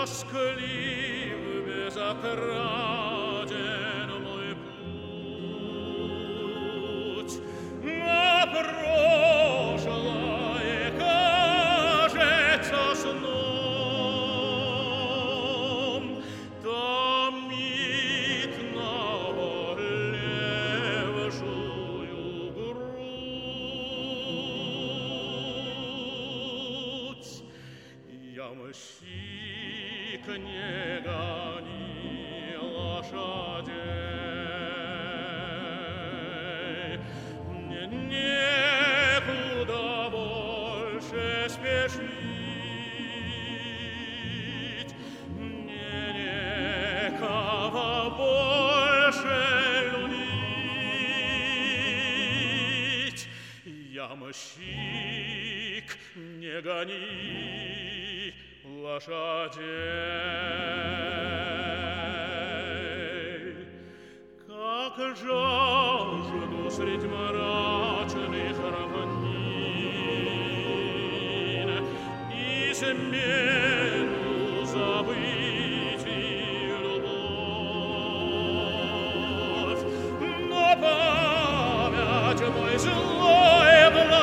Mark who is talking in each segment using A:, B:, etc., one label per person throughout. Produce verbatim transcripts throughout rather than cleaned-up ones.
A: Тосклив, безотраден мой путь, но прошлое кажется сном, томит наболевшую грудь. Ямщик, не гони лошадей, мне некуда больше спешить, мне некого больше любить. Ямщик, не гони лошадей. Как жажду средь мрачных равнин измену забыть и любовь, но память мой злой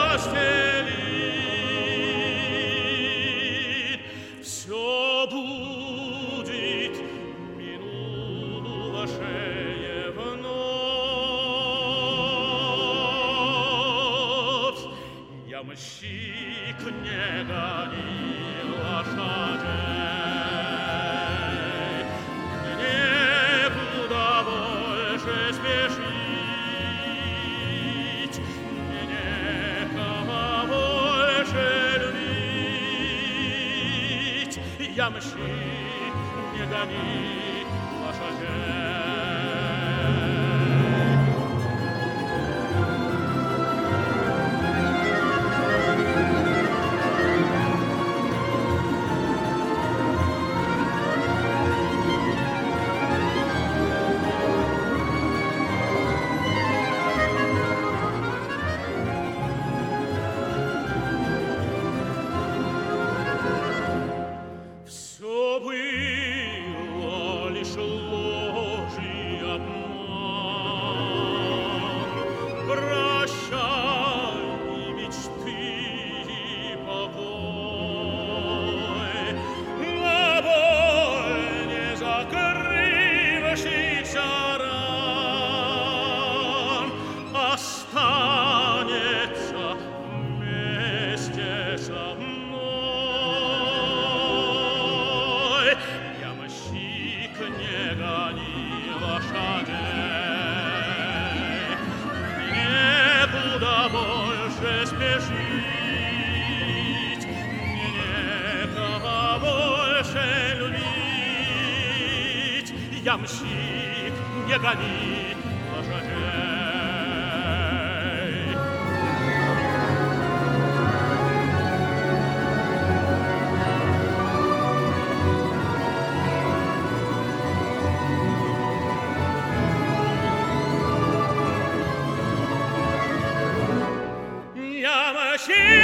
A: властелин все будет минуту вашей вновь. Ямщик, не гони лошадей, мне некуда больше спешить, мне некого больше любить. Ямщик, не гони лошадей. Все было лишь ложь и обман. Прощай и мечты, и покой, на боль не закрывшихся ран останется вместе со мной. Ямщик, не гони лошадей, некуда больше спешить, мне некого больше любить. Ямщик, не гони лошадей. Ямщик,